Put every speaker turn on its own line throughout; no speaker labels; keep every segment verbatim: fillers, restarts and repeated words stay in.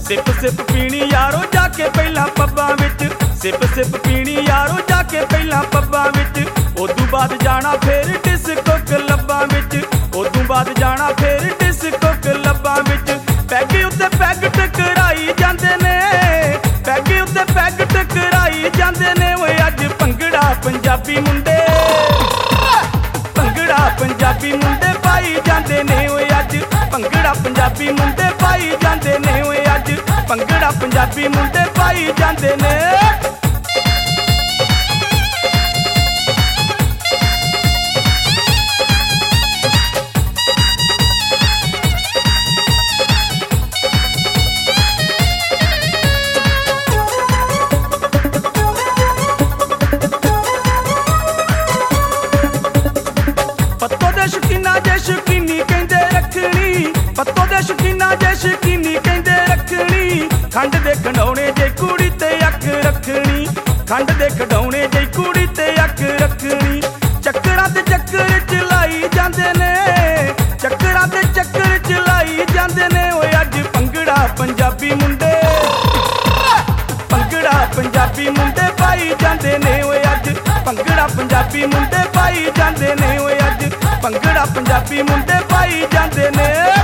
SIP SIP पीनी यारो जाके पहला पब्बां विच, सिप सिप पीनी यारो जाके पहला पब्बां विच, उदू बाद जाना फिर डिस्को क्लब्बां विच, उदू बाद जाना फिर डिस्को क्लब्बां विच। पैग उत्ते पैग टकराई जांदे ने, पैग उत्ते पैग टकराई जांदे ने, ओए अज भंगड़ा पंजाबी मुंडे, भंगड़ा पंजाबी मुंडे पाई जांदे ने, ओए अज भंगड़ा पंजाबी मुंडे पाई जांदे ने, ओए अज भंगड़ा पंजाबी मुंडे पाई जांदे ने। पत्तों दे शकीना जे शकीनी कहंदे रखनी, पत्तों दे शकीना जे शकीनी कहंदे रखनी, खंड दे खडौणे जे कुड़ी ते अख रखनी, खंड दे खडौणे जे कुड़ी ते अख रखनी। चक्करां ते चक्कर चलाई जांदे ने, चक्करां ते चक्कर चलाई जांदे ने, ओए अज भंगड़ा पंजाबी मुंडे, भंगड़ा पंजाबी मुंडे पाई जांदे ने, ओए अज भंगड़ा पंजाबी मुंडे पाई जांदे ने, ओए अज भंगड़ा पंजाबी मुंडे पाई जांदे ने।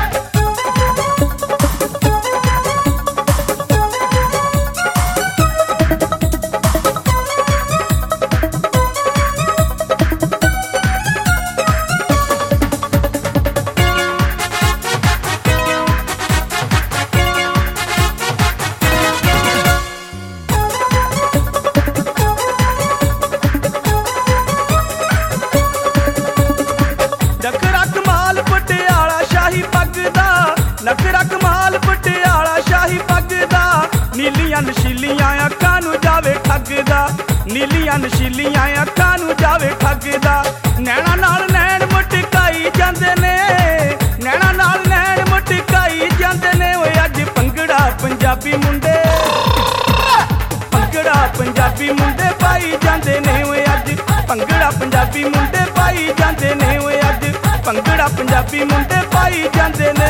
नखरा कमाल पटियाला शाही पग दा, नखरा कमाल पटियाला शाही पग दा, नीलियां नशीलियां अखां नूं जावे ठगदा, नीलियां नशीलियां अखां नूं जावे ठगदा। नैणा नाल नैण मटकाई जांदे ने, नैणा नाल नैण मटकाई जांदे ने, ओए अज भंगड़ा पंजाबी मुंडे, भंगड़ा पंजाबी मुंडे पाई जांदे ने, ओए अज भंगड़ा पंजाबी मुंडे पाई जांदे ने, ओए अज भंगड़ा पंजाबी मुंडे पाई जांदे ने।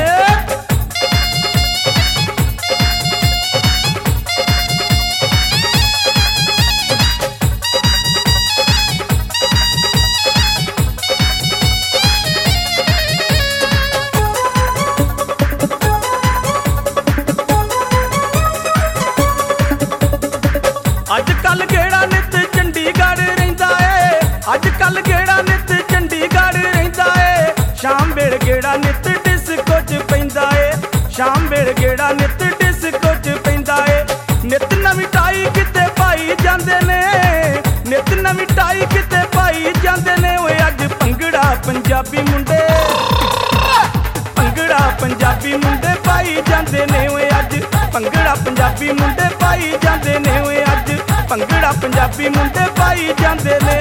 अज कल गेड़ा नित चंडीगढ़ रहिंदा ए, अज कल गेड़ा नित चंडीगढ़ रहिंदा ए, शाम वेले गेड़ा नित डिस्को च पैंदा ए, शाम वेले गेड़ा नित डिस्को च पैंदा ए। नित नवीं टाई किते पाई जांदे ने, नित नवीं टाई किते पाई जांदे ने, ओए अज भंगड़ा पंजाबी मुंडे, भंगड़ा पंजाबी मुंडे पाई जांदे ने, ओए अज भंगड़ा पंजाबी मुंडे पाई जांदे ने, ओए अज भंगड़ा पंजाबी मुंडे पाई जांदे ने।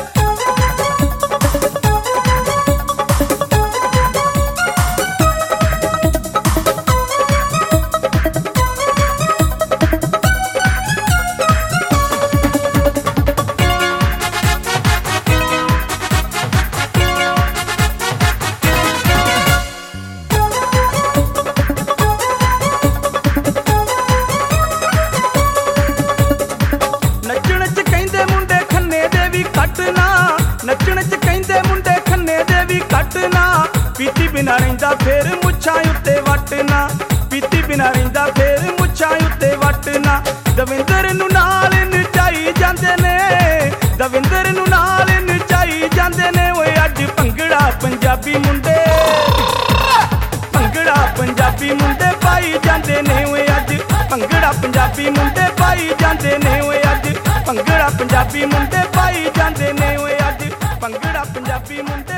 नचण च कहंदे मुंडे खन्ने दे वी कटना, नचण च कहंदे मुंडे खन्ने दे वी कटना, पीती बिना रहिंदा फिर मुच्छां उत्ते वटना, पीती बिना रहिंदा फिर मुच्छां उत्ते वटना। दविंदर नूं नाल नचाई जांदे ने, दविंदर नूं नाल नचाई जांदे ने, ओए अज भंगड़ा पंजाबी मुंडे, भंगड़ा पंजाबी मुंडे पाई जांदे ने, ओए अज भंगड़ा पंजाबी मुंडे पाई जांदे ने, ओए अज भंगड़ा पंजाबी मुंडे पाई जांदे ने, ओए अज भंगड़ा पंजाबी मुंडे